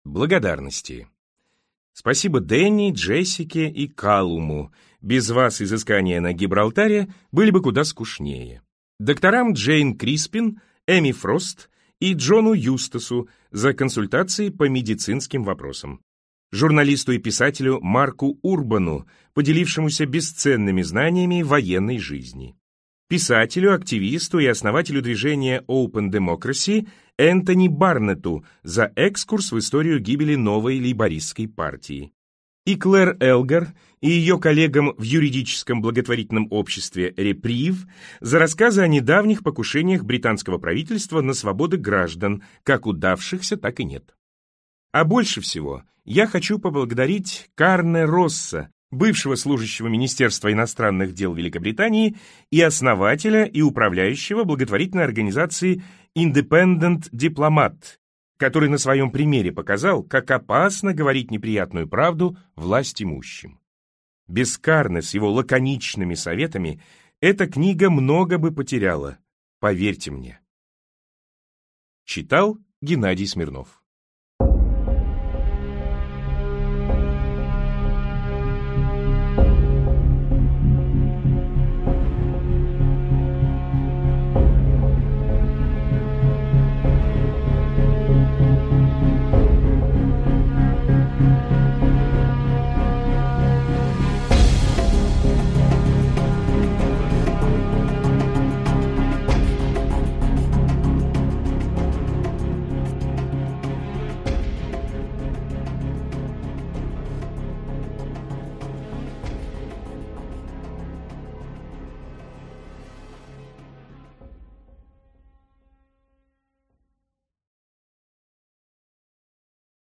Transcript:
Благодарности. Спасибо Дэнни, Джессике и Калуму. Без вас изыскания на Гибралтаре были бы куда скучнее. Докторам Джейн Криспин, Эми Фрост и Джону Юстасу за консультации по медицинским вопросам. Журналисту и писателю Марку Урбану, поделившемуся бесценными знаниями военной жизни. Писателю, активисту и основателю движения Open Democracy Энтони Барнетту за экскурс в историю гибели новой лейбористской партии. И Клэр Элгар и ее коллегам в юридическом благотворительном обществе «Реприв» за рассказы о недавних покушениях британского правительства на свободы граждан, как удавшихся, так и нет. А больше всего я хочу поблагодарить Карне Росса, бывшего служащего Министерства иностранных дел Великобритании и основателя и управляющего благотворительной организации Independent Diplomat, который на своем примере показал, как опасно говорить неприятную правду власть имущим. Без Карне с его лаконичными советами эта книга много бы потеряла, поверьте мне. Читал Геннадий Смирнов.